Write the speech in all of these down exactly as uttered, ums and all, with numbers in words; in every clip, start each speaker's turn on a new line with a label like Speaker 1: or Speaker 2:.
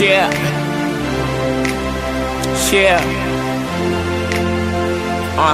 Speaker 1: Yeah. Yeah. Uh,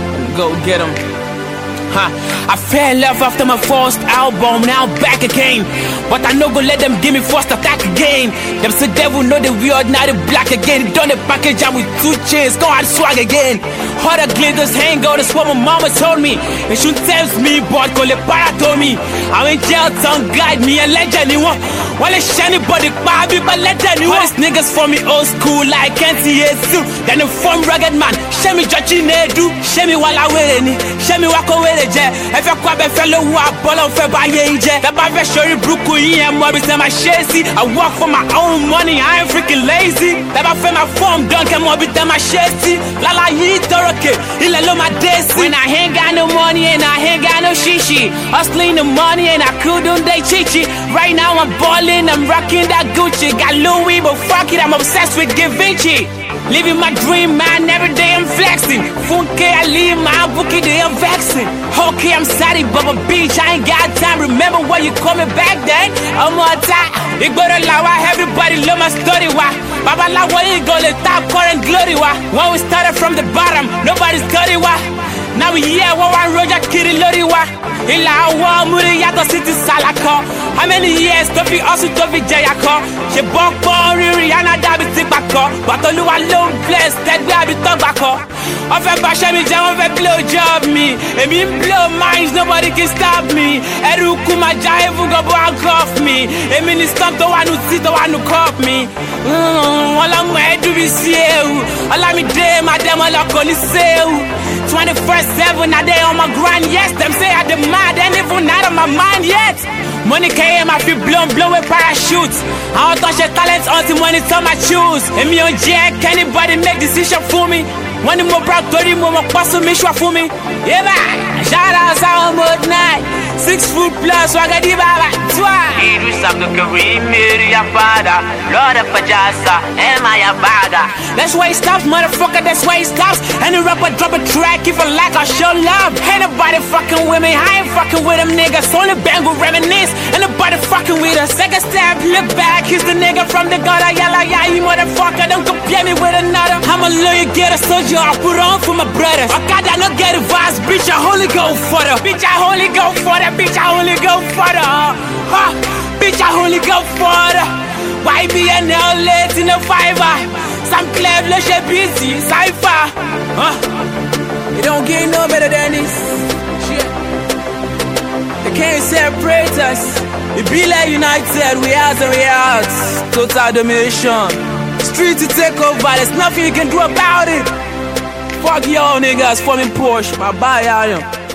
Speaker 1: go get him. Huh. I fell in love after my first album, now I'm back again. But I no go let them give me first attack again. Them say devil know the weird, now they black again. Done the package out with two chains, go out swag again. Hard glitters hang out, that's what my mama told me. And she tells me, but call it para told me. I'm in jail, tongue guide me, a legend you want. Well, it's shiny body, baby, but let anyone. All these niggas for me old school, like can't see it too. Then the form rugged man, show me judging they do. Show me while I wear any, show me walk away. If you come a fellow who are ball of a buy the Baba Shori Brooklyn and Mobby Sam Chasey. I work for my own money, I ain't freaking lazy. The Baba my form done can Mobby Sam Chasey. Lala Yi Toroke, Ilalo my days. When I ain't got no money and I ain't got no shishi, hustling the money and I couldn't they chichi. Right now I'm balling, I'm rocking that Gucci. Got Louis, but fuck it, I'm obsessed with Da Vinci. Living my dream, man, every day I'm flexing. Funke, I leave my bookie, they are vexing. Okay, I'm sorry, but a bitch, I ain't got time. Remember when you call me back then? I'm on time. It go to lawa, everybody love my story, why? Baba la what you go to top current glory, why? When we started from the bottom, nobody's dirty, why? Now we here, one one roja kiri lori, why? Ila wa muri yato city salako. How many years to be also to be jayako? She bok bon riri ana dabi tikbako. But olu wa long place that we have talk back up. Off a bash me jam, off a blow job me. And me blow minds, nobody can stop me. Eru kuma jaivu go bank off me. And me stop the one who sit the one who cop me. All I'm head to be see you. All I'm day, madam, all I'm calling you. twenty-four seven, now they on my grind, yes. Them say I demand, and even not on my mind yet. Money came, I feel blown, blow with parachutes. I don't touch your talents until money on my shoes. And me on jack, anybody make decision for me? One more proud, thirty more, pass me, show for me. Yeah, man. Shout out, sound mode night. Six foot plus, wagadi baba, twa.
Speaker 2: Idu samno kari miri ya pada, Lord of Pajasa, am I a baga?
Speaker 1: That's why it stops, motherfucker, that's why it stops. Any rapper drop a track, if I like, I show love. Ain't nobody fucking with me, I ain't fucking with them niggas. Only bang will reminisce, ain't nobody fucking with us. Second step, look back, he's the nigga from the gutter. Yalla, yeah, you motherfucker, don't compare me with another. I'm a lawyer, get a soldier, I put on for my brothers. I got that, no get advice, bitch, I only go for the. Bitch, I only go for the. Bitch, I only go for the, huh? Bitch, I only go for the. Y B N L late in the fiber. Some clever, she busy, cipher, huh? It don't get no better than this. Shit. They can't separate us. It be like United, we out and we out. Total domination. Street to take over, there's nothing you can do about it. Fuck y'all niggas, forming Porsche, my bye, I am.